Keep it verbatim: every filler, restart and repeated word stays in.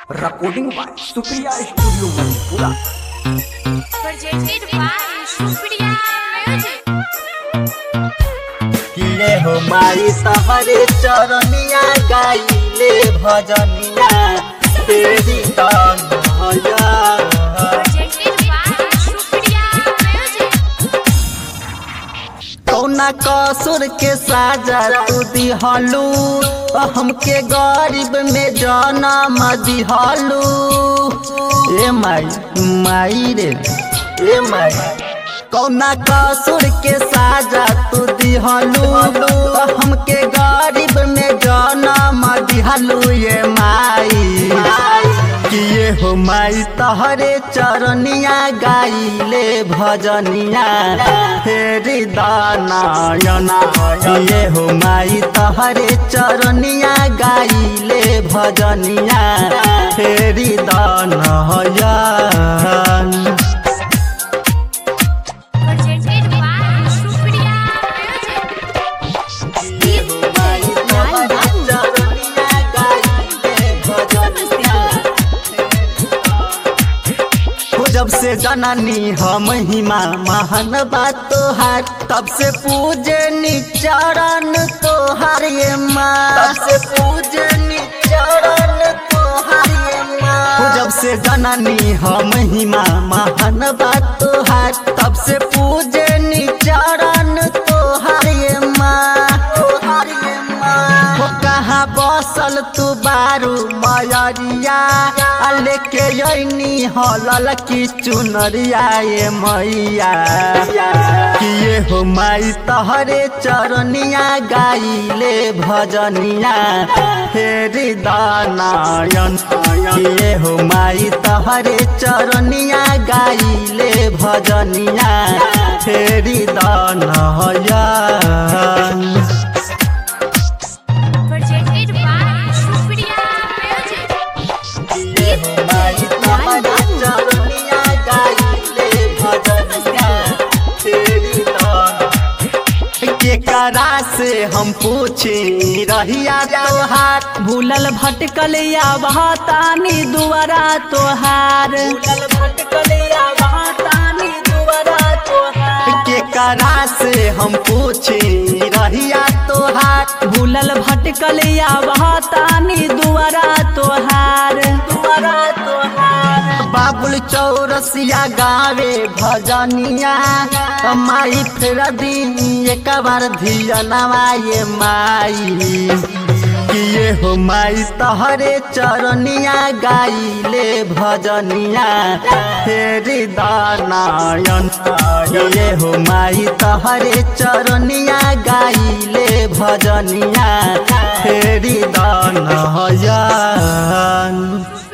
Recording by Supriya Studio Manipura. Presented by Supriya Music. किले हो मारी सहरे चरनिया गाइले भजनिया तेरी तान भया Presented by Supriya Music. कौना कसुर के साजा तू दिहलू हमके गरीब में जन्म दिहलू ए माई माई रे ए माई कौना कसुर के साजा तू दिहलू हमके गरीब में जन्म दिहलू ये माई किए हो माई तहरे चरनिया गाइले भजनिया हेरी दानायना किए हो माई तहरे चरनिया गाइले भजनिया हेरी दानायन Presented by Supriya जब से जननी हम हिमा महान बात तोहार तब से पूजनी चरण तोहार ये माँ तब से पूजनी चरण तोहार ये माँ जब से जननी हम हिमा महान बात तोहार तब से पूजनी चरण तोहार ये माँ तोहार ये माँ हो कहाँ बसल तू बारू मयरिया लेके यनी हलल की चुनरिया ये मैया किए हो माई तहरे चरनिया गाइले भजनिया हेरी दानायन किए हो माई तहरे चरनिया गाइले भजनिया हेरी दानायन Presented by Supriya Music. केकरा से हम पूछी रहिया तोहार भूलल भटकल या बहतानी दुआरा तोहार भूलल भटकल या बहतानी दुआरा तोहार केकरा से हम पूछी रहिया तोहार भूलल भटकल या बहतानी दुआरा तोहार दुआरा तोहार बाबुल चौरसिया गावे भजनिया माई फेर दी एक बार धियनवा ये माई किए हो माई तहरे चरनिया गाइले भजनिया हेरी दानायन किए हो माई तहरे चरनिया गाइले भजनिया हेरी दानायन।